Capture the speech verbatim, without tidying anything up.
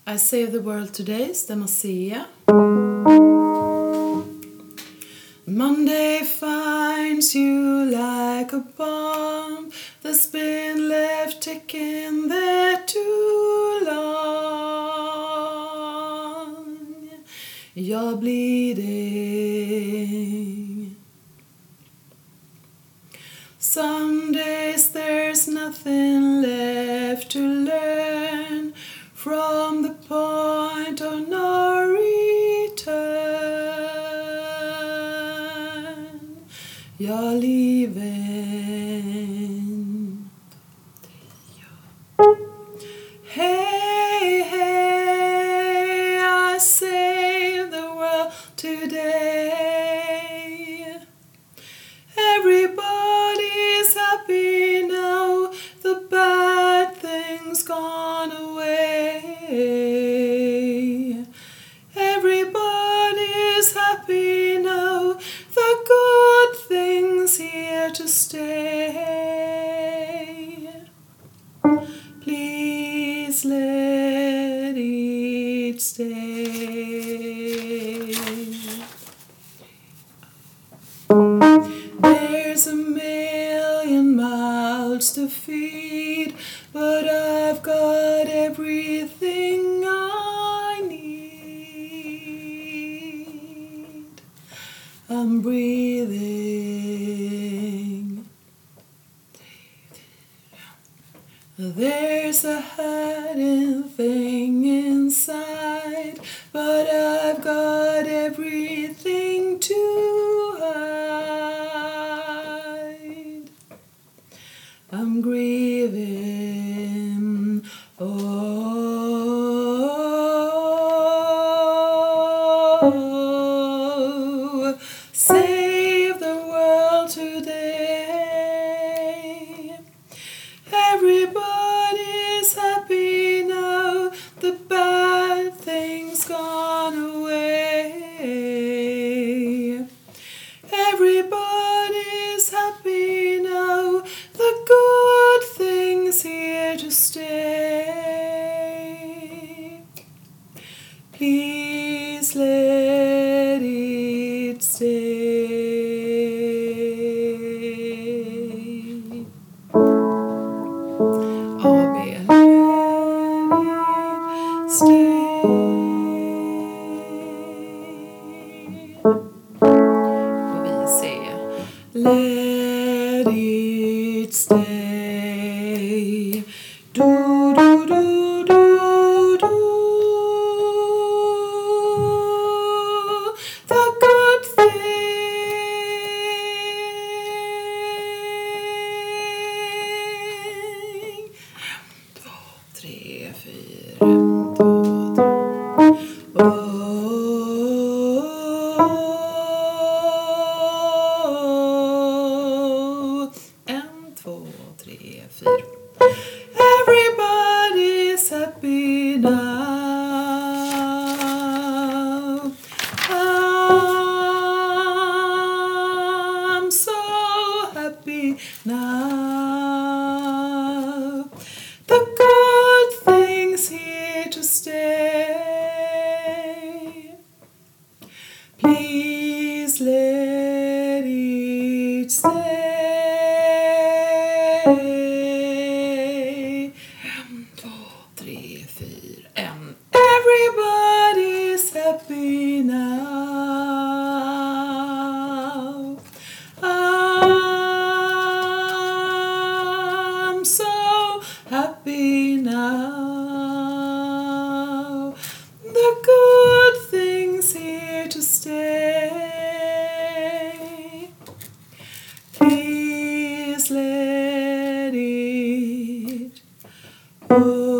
I Save the World Today's Demacia. Monday finds you like a bomb that's been left ticking there too long. You're bleeding. Some days there's nothing left to learn from the point of no return. You're leaving. Hey, hey, I saved the world today. Everybody's happy now, the bad things gone away. Everybody's happy now, the good things here to stay. Please let it stay. There's a million mouths to feed, but I've got everything I need. I'm breathing. There's a hiding thing inside, but I've got everything to hide. I'm grieving. Oh, save the world today. Everybody's happy now, the bad things gone away. Everybody's happy now, the good things here to stay. Please let it stay. A, B, let it stay. Och vi C. Let it stay. Do, do, do, do, do. The good thing. Två, tre, fyra, två, tre. Oh, en, två, tre, fyra. Everybody's happy now. I'm so happy now. The good things here to stay. Please let it stay. En, två, tre, fyra, en. Everybody's happy now. I'm so happy now. The good things here to stay. Please let it go.